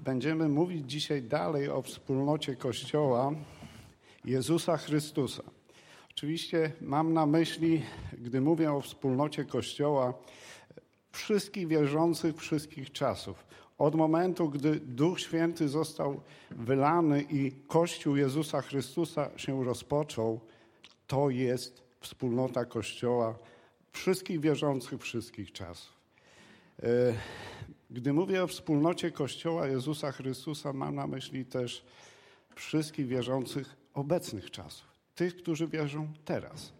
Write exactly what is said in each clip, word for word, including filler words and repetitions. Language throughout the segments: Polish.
Będziemy mówić dzisiaj dalej o wspólnocie Kościoła Jezusa Chrystusa. Oczywiście mam na myśli, gdy mówię o wspólnocie Kościoła, wszystkich wierzących wszystkich czasów. Od momentu, gdy Duch Święty został wylany i Kościół Jezusa Chrystusa się rozpoczął, to jest wspólnota Kościoła wszystkich wierzących wszystkich czasów. Gdy mówię o wspólnocie Kościoła Jezusa Chrystusa, mam na myśli też wszystkich wierzących obecnych czasów. Tych, którzy wierzą teraz.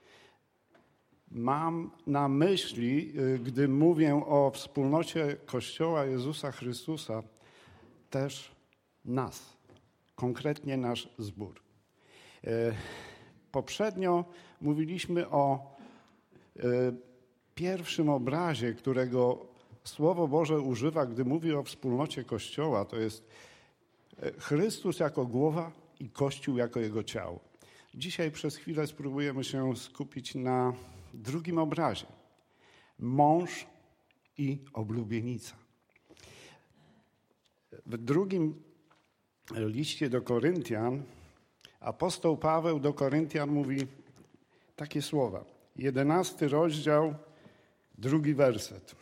Mam na myśli, gdy mówię o wspólnocie Kościoła Jezusa Chrystusa, też nas, konkretnie nasz zbór. Poprzednio mówiliśmy o pierwszym obrazie, którego Słowo Boże używa, gdy mówi o wspólnocie Kościoła. To jest Chrystus jako głowa i Kościół jako Jego ciało. Dzisiaj przez chwilę spróbujemy się skupić na drugim obrazie. Mąż i oblubienica. W drugim liście do Koryntian apostoł Paweł do Koryntian mówi takie słowa. Jedenasty rozdział, drugi werset.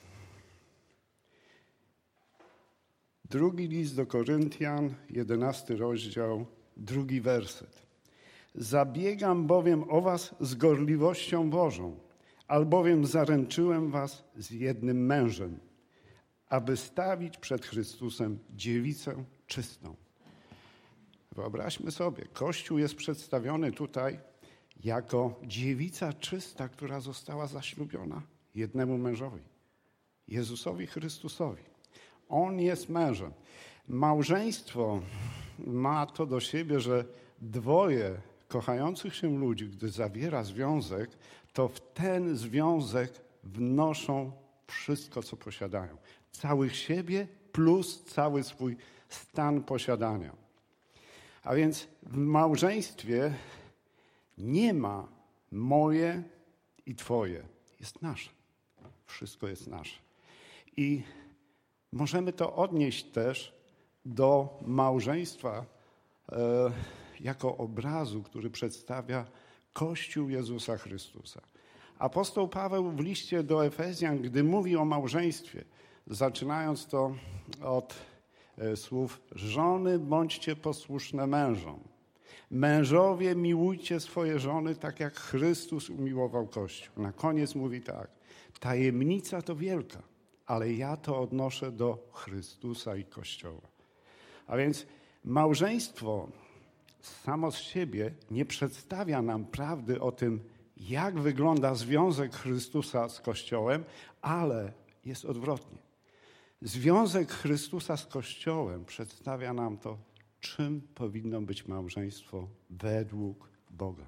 Drugi list do Koryntian, jedenasty rozdział, drugi werset. Zabiegam bowiem o was z gorliwością Bożą, albowiem zaręczyłem was z jednym mężem, aby stawić przed Chrystusem dziewicę czystą. Wyobraźmy sobie, Kościół jest przedstawiony tutaj jako dziewica czysta, która została zaślubiona jednemu mężowi, Jezusowi Chrystusowi. On jest mężem. Małżeństwo ma to do siebie, że dwoje kochających się ludzi, gdy zawiera związek, to w ten związek wnoszą wszystko, co posiadają. Całych siebie plus cały swój stan posiadania. A więc w małżeństwie nie ma moje i twoje. Jest nasze. Wszystko jest nasze. I możemy to odnieść też do małżeństwa e, jako obrazu, który przedstawia Kościół Jezusa Chrystusa. Apostoł Paweł w liście do Efezjan, gdy mówi o małżeństwie, zaczynając to od e, słów żony bądźcie posłuszne mężom. Mężowie miłujcie swoje żony tak jak Chrystus umiłował Kościół. Na koniec mówi tak. Tajemnica to wielka, ale ja to odnoszę do Chrystusa i Kościoła. A więc małżeństwo samo z siebie nie przedstawia nam prawdy o tym, jak wygląda związek Chrystusa z Kościołem, ale jest odwrotnie. Związek Chrystusa z Kościołem przedstawia nam to, czym powinno być małżeństwo według Boga.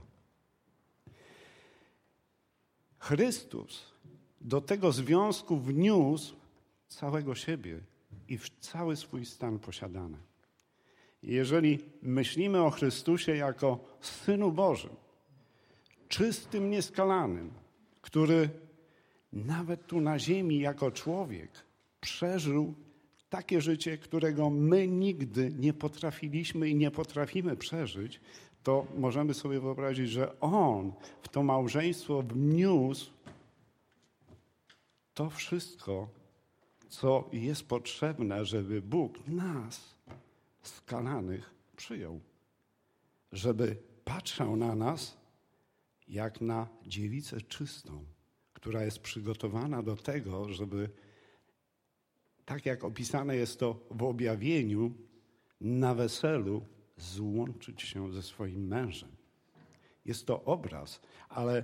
Chrystus do tego związku wniósł całego siebie i cały swój stan posiadany. Jeżeli myślimy o Chrystusie jako Synu Bożym, czystym, nieskalanym, który nawet tu na ziemi jako człowiek przeżył takie życie, którego my nigdy nie potrafiliśmy i nie potrafimy przeżyć, to możemy sobie wyobrazić, że On w to małżeństwo wniósł to wszystko, co jest potrzebne, żeby Bóg nas, skalanych, przyjął. Żeby patrzał na nas jak na dziewicę czystą, która jest przygotowana do tego, żeby, tak jak opisane jest to w objawieniu, na weselu złączyć się ze swoim mężem. Jest to obraz, ale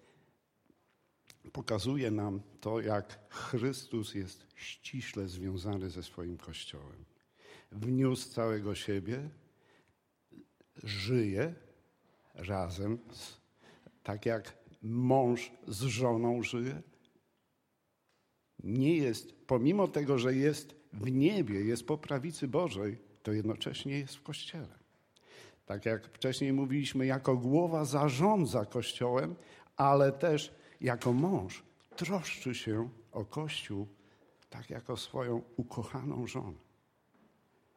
pokazuje nam to, jak Chrystus jest ściśle związany ze swoim Kościołem. Wniósł całego siebie, żyje razem, z, tak jak mąż z żoną żyje. Nie jest, pomimo tego, że jest w niebie, jest po prawicy Bożej, to jednocześnie jest w Kościele. Tak jak wcześniej mówiliśmy, jako głowa zarządza Kościołem, ale też jako mąż troszczy się o Kościół, tak jak o swoją ukochaną żonę.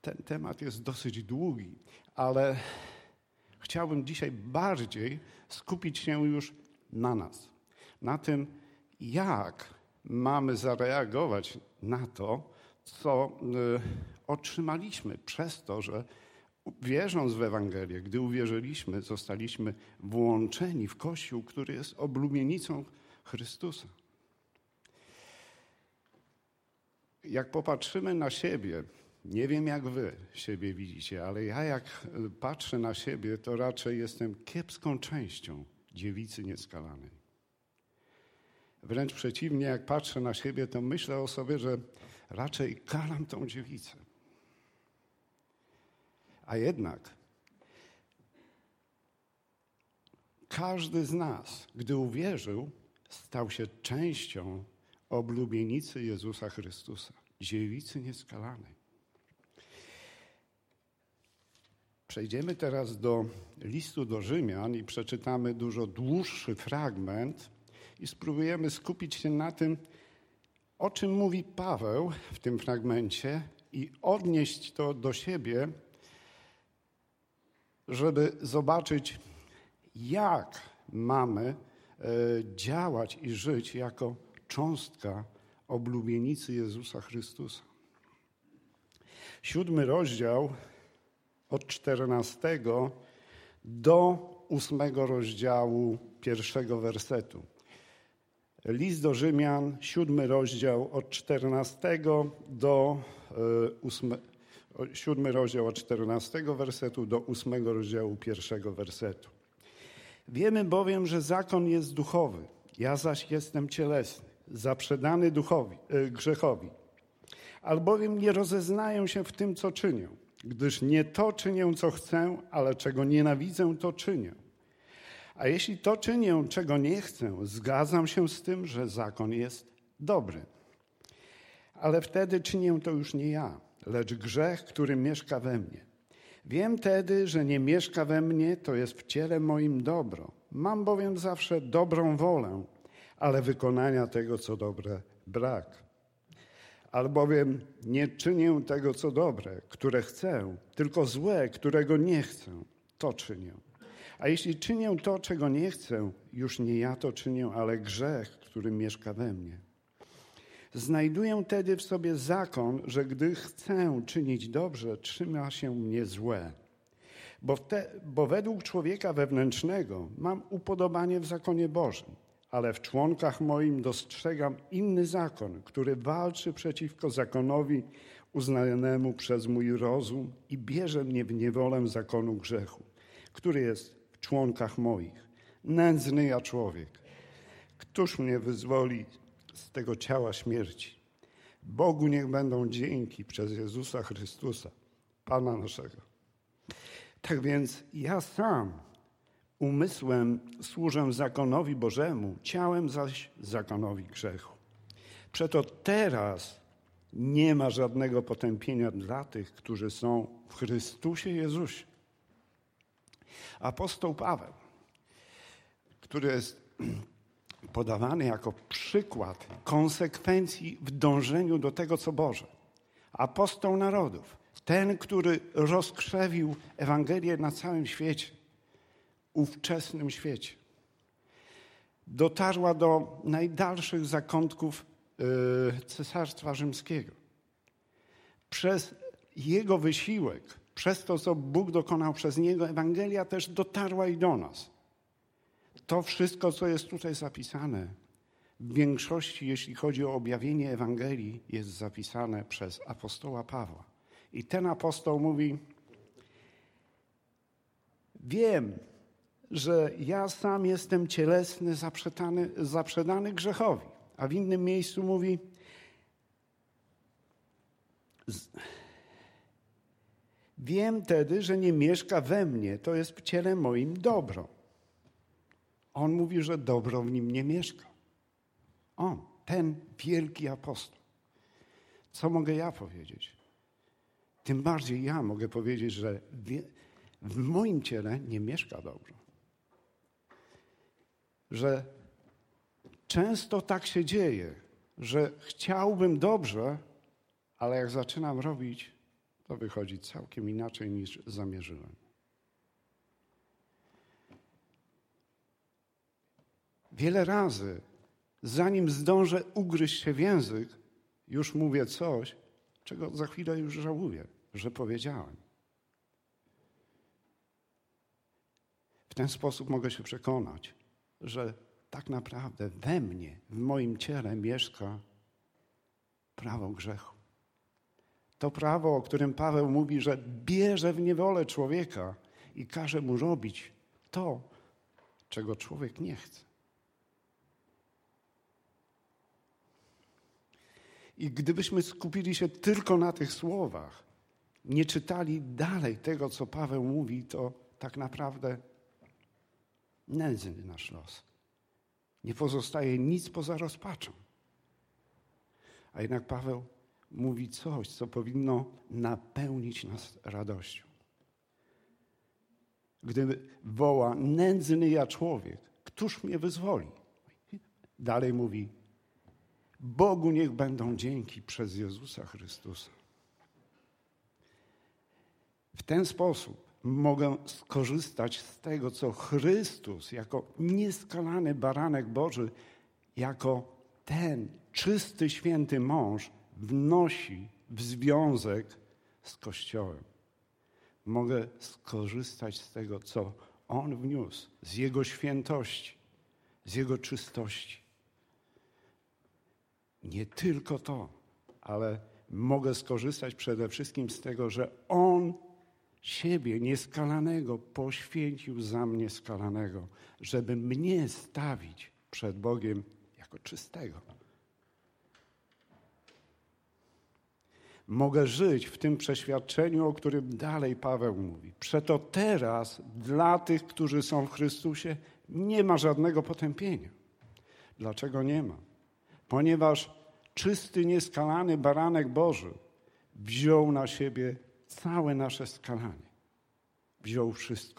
ten temat jest dosyć długi, ale chciałbym dzisiaj bardziej skupić się już na nas. Na tym, jak mamy zareagować na to, co y, otrzymaliśmy przez to, że wierząc w Ewangelię, gdy uwierzyliśmy, zostaliśmy włączeni w Kościół, który jest oblubienicą Chrystusa. Jak popatrzymy na siebie, nie wiem jak wy siebie widzicie, ale ja jak patrzę na siebie, to raczej jestem kiepską częścią dziewicy nieskalanej. Wręcz przeciwnie, jak patrzę na siebie, to myślę o sobie, że raczej kalam tą dziewicę. A jednak każdy z nas, gdy uwierzył, stał się częścią oblubienicy Jezusa Chrystusa, dziewicy nieskalanej. Przejdziemy teraz do listu do Rzymian i przeczytamy dużo dłuższy fragment i spróbujemy skupić się na tym, o czym mówi Paweł w tym fragmencie i odnieść to do siebie, żeby zobaczyć, jak mamy działać i żyć jako cząstka oblubienicy Jezusa Chrystusa. Siódmy rozdział od czternastego do ósmego rozdziału pierwszego wersetu. List do Rzymian, siódmy rozdział od czternastego do ósmego, siódmy rozdział od czternastego wersetu do ósmego rozdziału pierwszego wersetu. Wiemy bowiem, że zakon jest duchowy, ja zaś jestem cielesny, zaprzedany duchowi, e, grzechowi. Albowiem nie rozeznaję się w tym, co czynię, gdyż nie to czynię, co chcę, ale czego nienawidzę, to czynię. A jeśli to czynię, czego nie chcę, zgadzam się z tym, że zakon jest dobry. Ale wtedy czynię to już nie ja, lecz grzech, który mieszka we mnie. Wiem tedy, że nie mieszka we mnie, to jest w ciele moim dobro. Mam bowiem zawsze dobrą wolę, ale wykonania tego, co dobre, brak. Albowiem nie czynię tego, co dobre, które chcę, tylko złe, którego nie chcę, to czynię. A jeśli czynię to, czego nie chcę, już nie ja to czynię, ale grzech, który mieszka we mnie. Znajduję tedy w sobie zakon, że gdy chcę czynić dobrze, trzyma się mnie złe. Bo, te, bo według człowieka wewnętrznego mam upodobanie w zakonie Bożym, ale w członkach moim dostrzegam inny zakon, który walczy przeciwko zakonowi uznanemu przez mój rozum i bierze mnie w niewolę zakonu grzechu, który jest w członkach moich. Nędzny ja człowiek, któż mnie wyzwoli z tego ciała śmierci? Bogu niech będą dzięki przez Jezusa Chrystusa, Pana naszego. Tak więc ja sam umysłem służę zakonowi Bożemu, ciałem zaś zakonowi grzechu. Przeto teraz nie ma żadnego potępienia dla tych, którzy są w Chrystusie Jezusie. Apostoł Paweł, który jest podawany jako przykład konsekwencji w dążeniu do tego, co Boże. Apostoł narodów, ten, który rozkrzewił Ewangelię na całym świecie, ówczesnym świecie. Dotarła do najdalszych zakątków Cesarstwa Rzymskiego. Przez jego wysiłek, przez to, co Bóg dokonał przez niego, Ewangelia też dotarła i do nas. To wszystko, co jest tutaj zapisane, w większości, jeśli chodzi o objawienie Ewangelii, jest zapisane przez apostoła Pawła. I ten apostoł mówi: wiem, że ja sam jestem cielesny, zaprzedany, zaprzedany grzechowi. A w innym miejscu mówi: wiem tedy, że nie mieszka we mnie, to jest w ciele moim dobro. On mówi, że dobro w nim nie mieszka. On, ten wielki apostoł. Co mogę ja powiedzieć? Tym bardziej ja mogę powiedzieć, że w moim ciele nie mieszka dobro. Że często tak się dzieje, że chciałbym dobrze, ale jak zaczynam robić, to wychodzi całkiem inaczej niż zamierzyłem. Wiele razy, zanim zdążę ugryźć się w język, już mówię coś, czego za chwilę już żałuję, że powiedziałem. W ten sposób mogę się przekonać, że tak naprawdę we mnie, w moim ciele mieszka prawo grzechu. To prawo, o którym Paweł mówi, że bierze w niewolę człowieka i każe mu robić to, czego człowiek nie chce. I gdybyśmy skupili się tylko na tych słowach, nie czytali dalej tego, co Paweł mówi, to tak naprawdę nędzny nasz los. Nie pozostaje nic poza rozpaczą. A jednak Paweł mówi coś, co powinno napełnić nas radością. Gdy woła, nędzny ja człowiek, któż mnie wyzwoli? Dalej mówi, Bogu niech będą dzięki przez Jezusa Chrystusa. W ten sposób mogę skorzystać z tego, co Chrystus jako nieskalany baranek Boży, jako ten czysty, święty mąż wnosi w związek z Kościołem. Mogę skorzystać z tego, co On wniósł, z Jego świętości, z Jego czystości. Nie tylko to, ale mogę skorzystać przede wszystkim z tego, że On siebie nieskalanego poświęcił za mnie skalanego, żeby mnie stawić przed Bogiem jako czystego. Mogę żyć w tym przeświadczeniu, o którym dalej Paweł mówi. Przeto teraz dla tych, którzy są w Chrystusie, nie ma żadnego potępienia. Dlaczego nie ma? Ponieważ czysty, nieskalany baranek Boży wziął na siebie całe nasze skalanie. Wziął wszystko.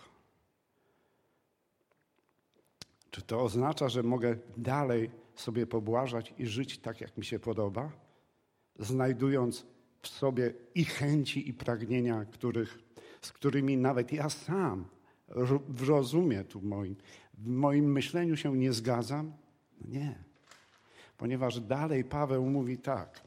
Czy to oznacza, że mogę dalej sobie pobłażać i żyć tak, jak mi się podoba, znajdując w sobie i chęci, i pragnienia, których, z którymi nawet ja sam w rozumie tu moim, w moim myśleniu się nie zgadzam? No nie. Ponieważ dalej Paweł mówi tak.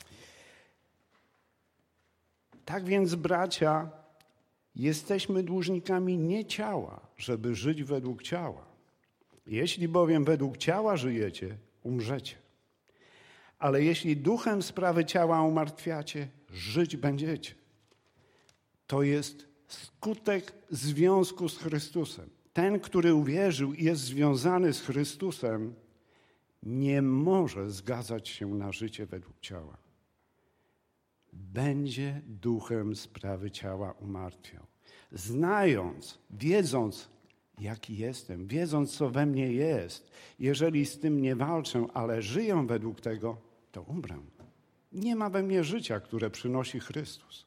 Tak więc, bracia, jesteśmy dłużnikami nie ciała, żeby żyć według ciała. Jeśli bowiem według ciała żyjecie, umrzecie. Ale jeśli duchem sprawy ciała umartwiacie, żyć będziecie. To jest skutek związku z Chrystusem. Ten, który uwierzył i jest związany z Chrystusem, nie może zgadzać się na życie według ciała. Będzie duchem sprawy ciała umartwiał. Znając, wiedząc, jaki jestem, wiedząc, co we mnie jest, jeżeli z tym nie walczę, ale żyję według tego, to umrę. Nie ma we mnie życia, które przynosi Chrystus.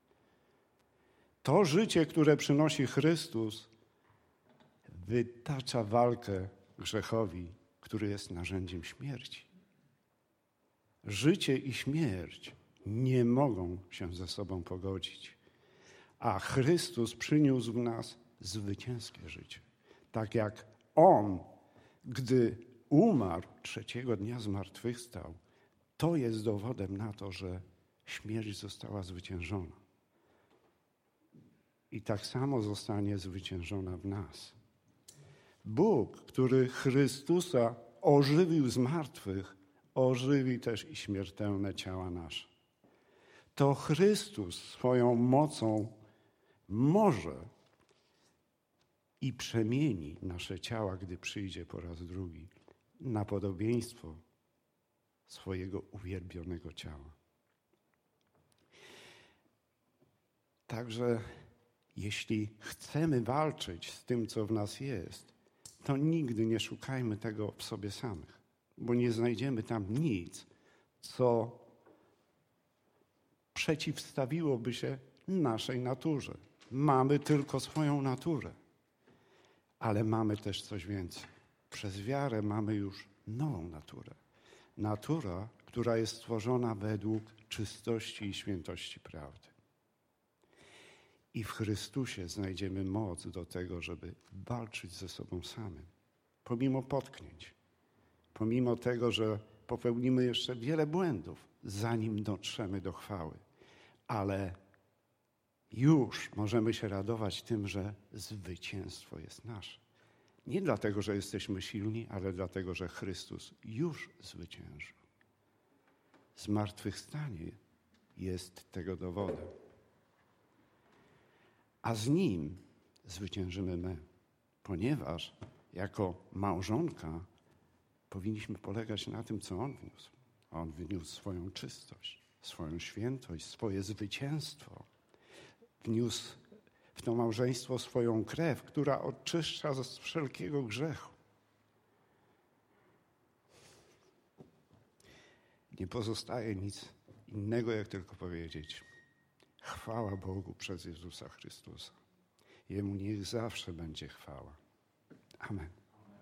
To życie, które przynosi Chrystus, wytacza walkę grzechowi, który jest narzędziem śmierci. Życie i śmierć nie mogą się ze sobą pogodzić, a Chrystus przyniósł w nas zwycięskie życie. Tak jak On, gdy umarł, trzeciego dnia zmartwychwstał, to jest dowodem na to, że śmierć została zwyciężona. I tak samo zostanie zwyciężona w nas. Bóg, który Chrystusa ożywił z martwych, ożywi też i śmiertelne ciała nasze. To Chrystus swoją mocą może i przemieni nasze ciała, gdy przyjdzie po raz drugi, na podobieństwo swojego uwielbionego ciała. Także jeśli chcemy walczyć z tym, co w nas jest, to nigdy nie szukajmy tego w sobie samych, bo nie znajdziemy tam nic, co przeciwstawiłoby się naszej naturze. Mamy tylko swoją naturę, ale mamy też coś więcej. Przez wiarę mamy już nową naturę. Natura, która jest stworzona według czystości i świętości prawdy. I w Chrystusie znajdziemy moc do tego, żeby walczyć ze sobą samym. Pomimo potknięć, pomimo tego, że popełnimy jeszcze wiele błędów, zanim dotrzemy do chwały. Ale już możemy się radować tym, że zwycięstwo jest nasze. Nie dlatego, że jesteśmy silni, ale dlatego, że Chrystus już zwyciężył. Zmartwychwstanie jest tego dowodem. A z Nim zwyciężymy my, ponieważ jako małżonka powinniśmy polegać na tym, co On wniósł. On wniósł swoją czystość, swoją świętość, swoje zwycięstwo. Wniósł w to małżeństwo swoją krew, która oczyszcza z wszelkiego grzechu. Nie pozostaje nic innego, jak tylko powiedzieć: chwała Bogu przez Jezusa Chrystusa. Jemu niech zawsze będzie chwała. Amen.